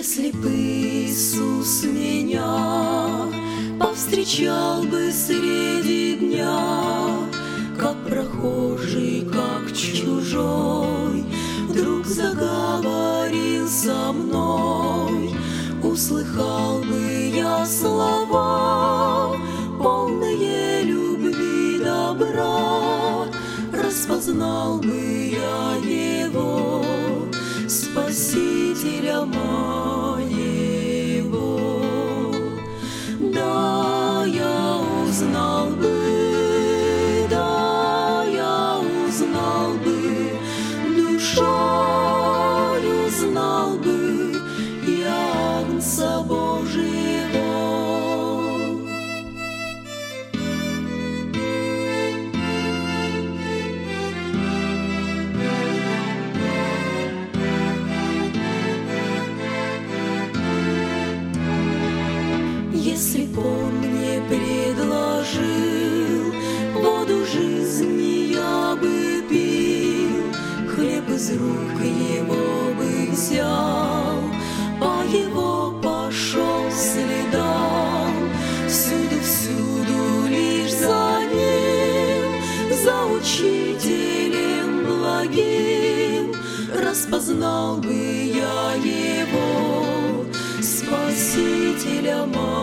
Если б Иисус меня повстречал бы среди дня, как прохожий, как чужой, вдруг заговорил со мной, услыхал бы я слова, полные любви, добра, распознал бы я его, Спасителя моего. Да, я узнал бы, да, я узнал бы, душою знал бы я Агнца Божьего. Если б Он мне предложил воду жизни, я бы пил, хлеб из рук Его бы взял, по Его пошел следам, всюду лишь за Ним, за Учителем благим, распознал бы я Его, Спасителя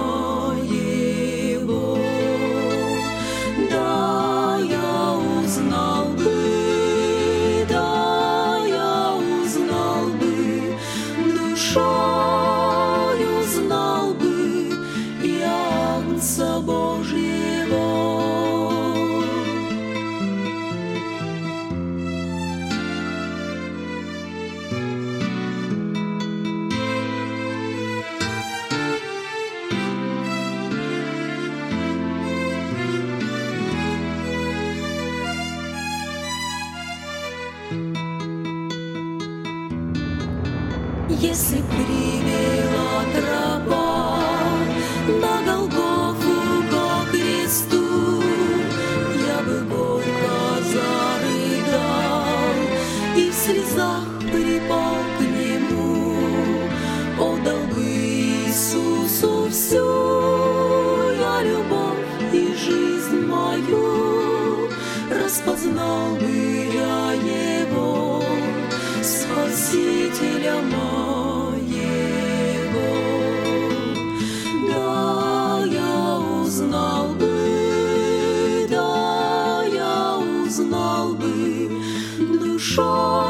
моего. Да, я узнал бы, да, я узнал бы, душою знал бы я Агнца Божьего. Если привела тропа на Голгофу ко кресту, я бы горько зарыдал и в слезах припал к Нему, отдал бы Иисусу всю я любовь и жизнь мою, распознал бы я Его, Спасителя моего. Да, я узнал бы, да, я узнал бы, душой